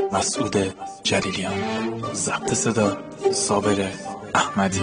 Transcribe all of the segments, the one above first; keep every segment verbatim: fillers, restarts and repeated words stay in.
مسعود جلیلیان، ضبط صدا صابر احمدی.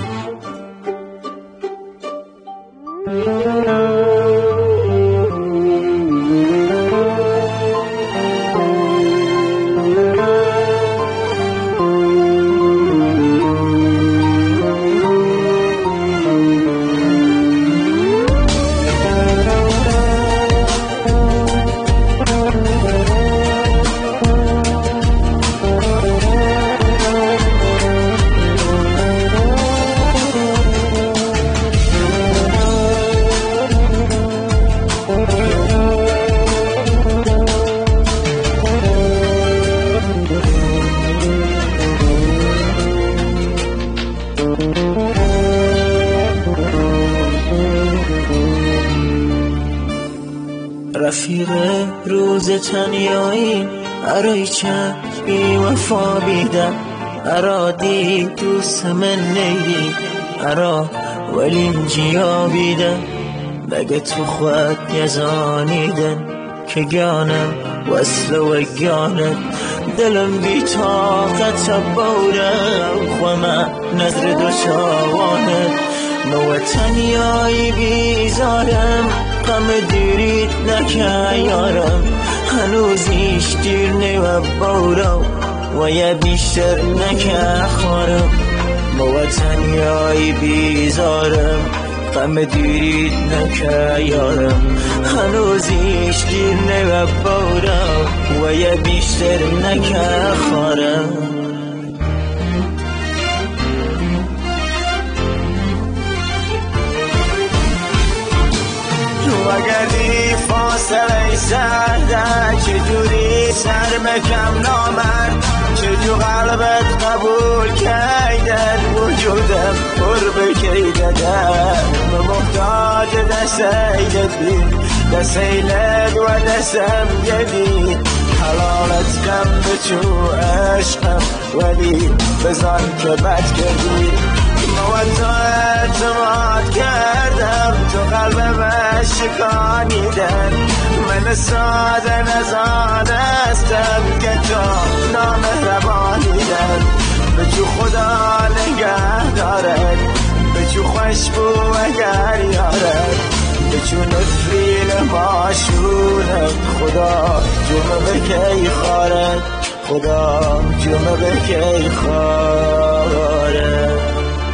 رفیق روز تنیایی ارای چه بی وفا بیدم ارادی دوست من نیدی ارا ولین جیا بیدم بگه تو خود یزانیدن که گانم وصل و گانت دلم بی طاقت بورم خوما نظر دو چاوانت نو تنیایی بیزارم غم دیرید نکه یارم هنوزیش دیر نی و بورم و یه بیشتر نکه خارم نو تنیایی بیزارم غم دیرید نکه یارم هنوزیش دیر نی و بورم و یه بیشتر نکه خارم وگردی فاصله سرده چجوری سر مکم نامرد چجور قلبت قبول کردن وجودم قرب کیددن محتاج دستیلت بید دستیلت و دستم گدید حلالت کم بچو عشقم ولی بزن که بد کردی موضوع اعتماد کردم تو قلبم شکانیدن من ساده نزانستم که تو نامهربانیدن بچو خدا نگه دارد بچو خوشبو اگر یارد بچو نفریل ماشونم خدا جمعه بکی خارد خدا جمعه بکی خارد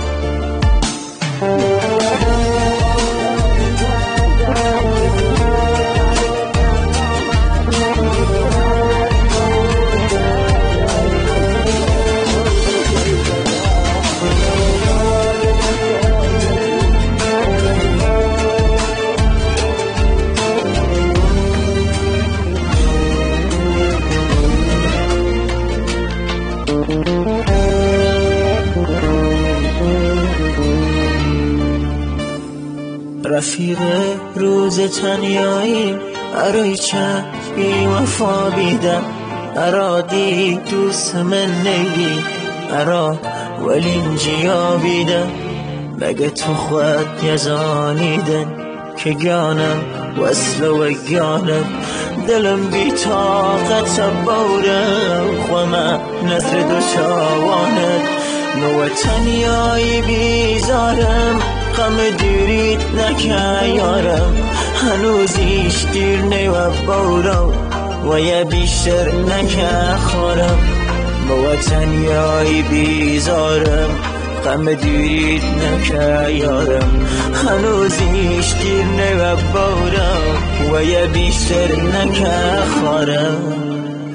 رفیق روز تنیایی ارای چه بی وفا بیدم ارادی دوست من نیدی ارا ولین جیا بیدم بگه تو خود یزانیدن که گانم وصل و گانم دلم بی طاقت بورم خوما نظر دو چاوانت نو تنیایی بیزارم غم دیرید نکه یارم هنوزیش دیر نی و بورم و یه بیشتر نکه خورم با تنیایی بیزارم غم دیرید نکه یارم هنوزیش دیر نی و بورم و یه بیشتر نکه خورم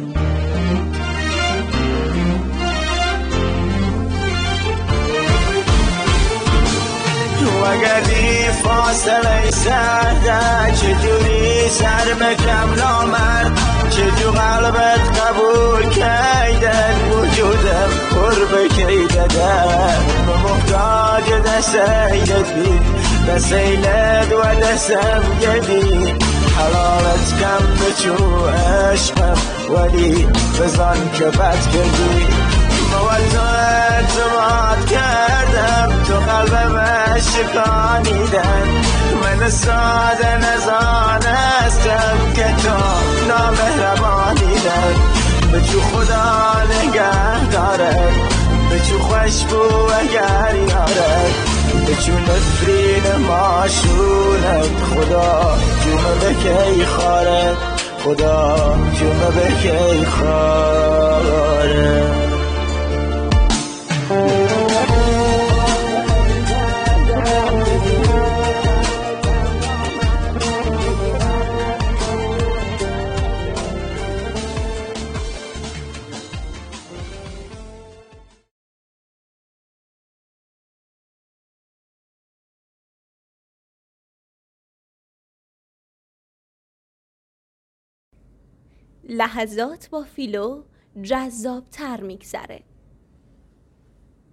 وگردی فاصله سرده چجوری سر مکم نامرد چجور قلبت قبول کردن وجودم قرب کیددن محتاج دستیلت بید دستیلت و دستم گدید حلالت کم بچو عشقم ولی بزن که بد کردی موضوع اعتماد کردم تو قلبم شکانیدن من ساده نزانستم که تو نامهربانیدن چو خدا نگه دارد به چو خوشبو اگر یارد به چو نفرین ماشونت خدا جمعه بکی خارد خدا جمعه بکی خارد لحظات با فیلو جذاب‌تر می‌گذره.